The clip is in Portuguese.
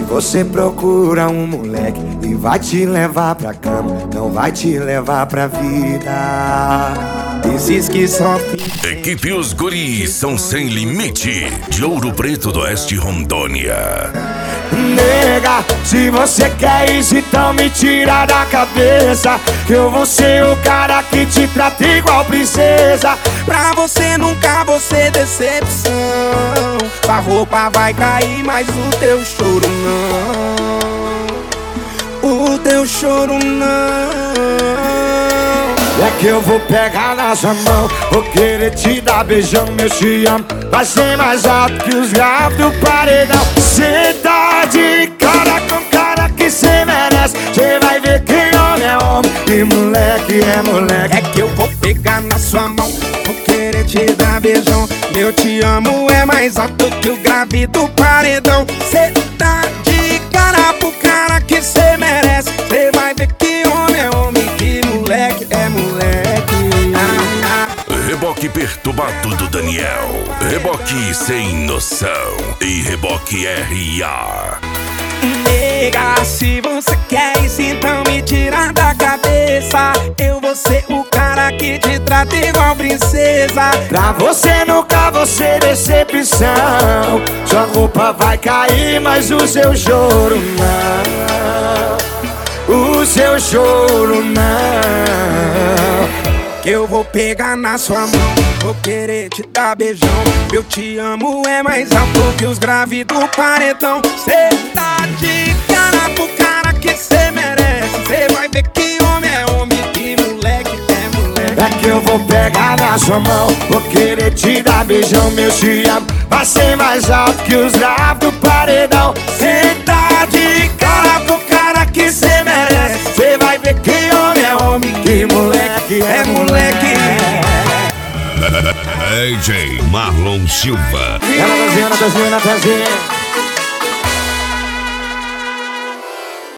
Você procura um moleque e vai te levar pra cama, não vai te levar pra vida. Esses que só Equipe Os Guris são sem limite. De Ouro Preto do Oeste, Rondônia. Nega, se você quer isso, então me tira da cabeça que eu vou ser o cara que te trata igual princesa. Pra você nunca vou ser decepção. A roupa vai cair, mas o teu choro não. O teu choro não. É que eu vou pegar na sua mão, vou querer te dar beijão, meu te amo. Vai ser mais alto que os gatos do paredão. Cê tá de cara com cara que cê merece. Cê vai ver que homem é homem e moleque é moleque. É que eu vou pegar na sua mão, vou querer te dar beijão. Meu te amo é mais alto que o grave do paredão. Cê tá de cara pro cara que cê merece. Cê vai ver que homem é homem, que moleque é moleque. Reboque perturbado do Daniel, reboque sem noção e reboque RA. Nega, se você quer isso, então me tira da cabeça. Eu vou ser o cara que te trata igual princesa. Pra você nunca vou ser decepção. Sua roupa vai cair, mas o seu choro não. O seu choro não. Que eu vou pegar na sua mão, vou querer te dar beijão. Eu te amo é mais alto que os graves do paredão. Cê tá de cara pro cara que cê merece. Cê vai ver que homem é homem, que moleque é moleque. É que eu vou pegar na sua mão, vou querer te dar beijão, meu te amo. Vai ser mais alto que os graves do paredão. Cê tá de cara pro cara que cê merece. Cê vai ver que homem é homem, que moleque é moleque. DJ Marlon Silva. Ela tá vendo,